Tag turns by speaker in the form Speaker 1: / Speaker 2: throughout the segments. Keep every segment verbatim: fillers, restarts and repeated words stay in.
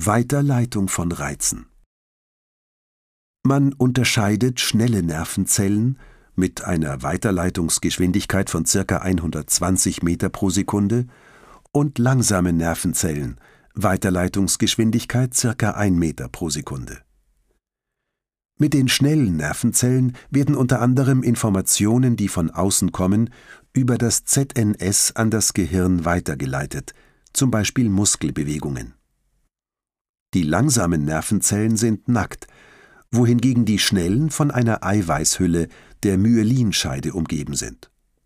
Speaker 1: Weiterleitung von Reizen. Man unterscheidet schnelle Nervenzellen mit einer Weiterleitungsgeschwindigkeit von ca. hundertzwanzig Meter pro Sekunde und langsame Nervenzellen, Weiterleitungsgeschwindigkeit ca. ein Meter pro Sekunde. Mit den schnellen Nervenzellen werden unter anderem Informationen, die von außen kommen, über das Z N S an das Gehirn weitergeleitet, zum Beispiel Muskelbewegungen. Die langsamen Nervenzellen sind nackt, wohingegen die schnellen von einer Eiweißhülle, der Myelinscheide, umgeben sind.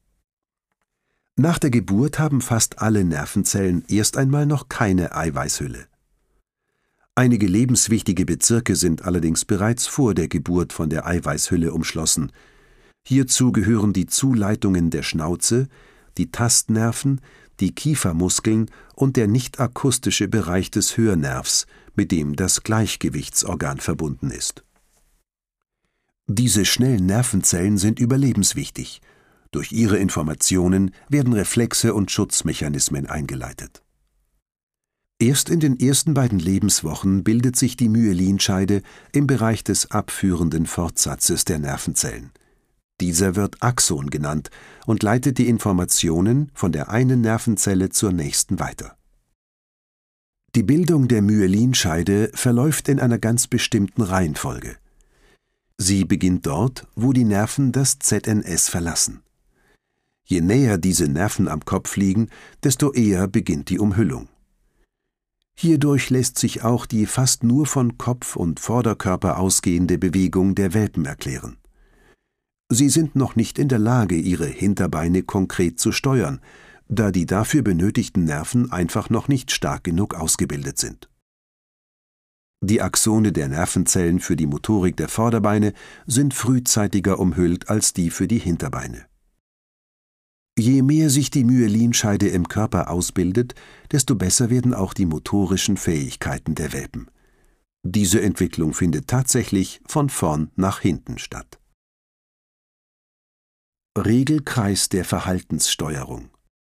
Speaker 1: Nach der Geburt haben fast alle Nervenzellen erst einmal noch keine Eiweißhülle. Einige lebenswichtige Bezirke sind allerdings bereits vor der Geburt von der Eiweißhülle umschlossen. Hierzu gehören die Zuleitungen der Schnauze, die Tastnerven, die Kiefermuskeln und der nicht-akustische Bereich des Hörnervs, mit dem das Gleichgewichtsorgan verbunden ist. Diese schnellen Nervenzellen sind überlebenswichtig. Durch ihre Informationen werden Reflexe und Schutzmechanismen eingeleitet. Erst in den ersten beiden Lebenswochen bildet sich die Myelinscheide im Bereich des abführenden Fortsatzes der Nervenzellen. Dieser wird Axon genannt und leitet die Informationen von der einen Nervenzelle zur nächsten weiter. Die Bildung der Myelinscheide verläuft in einer ganz bestimmten Reihenfolge. Sie beginnt dort, wo die Nerven das Z N S verlassen. Je näher diese Nerven am Kopf liegen, desto eher beginnt die Umhüllung. Hierdurch lässt sich auch die fast nur von Kopf und Vorderkörper ausgehende Bewegung der Welpen erklären. Sie sind noch nicht in der Lage, ihre Hinterbeine konkret zu steuern, da die dafür benötigten Nerven einfach noch nicht stark genug ausgebildet sind. Die Axone der Nervenzellen für die Motorik der Vorderbeine sind frühzeitiger umhüllt als die für die Hinterbeine. Je mehr sich die Myelinscheide im Körper ausbildet, desto besser werden auch die motorischen Fähigkeiten der Welpen. Diese Entwicklung findet tatsächlich von vorn nach hinten statt. Regelkreis der Verhaltenssteuerung.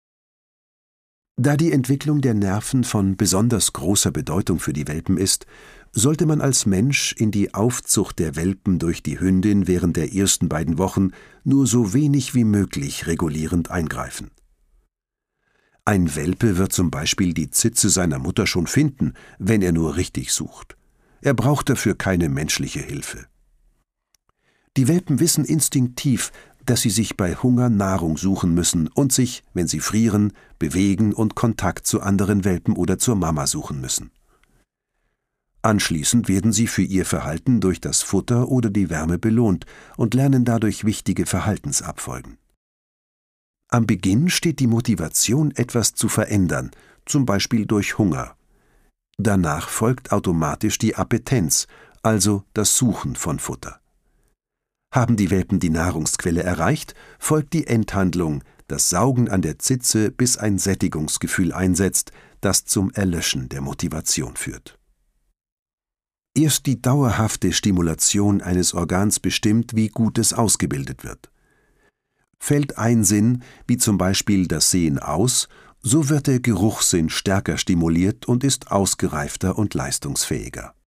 Speaker 1: Da die Entwicklung der Nerven von besonders großer Bedeutung für die Welpen ist, sollte man als Mensch in die Aufzucht der Welpen durch die Hündin während der ersten beiden Wochen nur so wenig wie möglich regulierend eingreifen. Ein Welpe wird zum Beispiel die Zitze seiner Mutter schon finden, wenn er nur richtig sucht. Er braucht dafür keine menschliche Hilfe. Die Welpen wissen instinktiv, dass sie sich bei Hunger Nahrung suchen müssen und sich, wenn sie frieren, bewegen und Kontakt zu anderen Welpen oder zur Mama suchen müssen. Anschließend werden sie für ihr Verhalten durch das Futter oder die Wärme belohnt und lernen dadurch wichtige Verhaltensabfolgen. Am Beginn steht die Motivation, etwas zu verändern, zum Beispiel durch Hunger. Danach folgt automatisch die Appetenz, also das Suchen von Futter. Haben die Welpen die Nahrungsquelle erreicht, folgt die Endhandlung, das Saugen an der Zitze, bis ein Sättigungsgefühl einsetzt, das zum Erlöschen der Motivation führt. Erst die dauerhafte Stimulation eines Organs bestimmt, wie gut es ausgebildet wird. Fällt ein Sinn, wie zum Beispiel das Sehen, aus, so wird der Geruchssinn stärker stimuliert und ist ausgereifter und leistungsfähiger.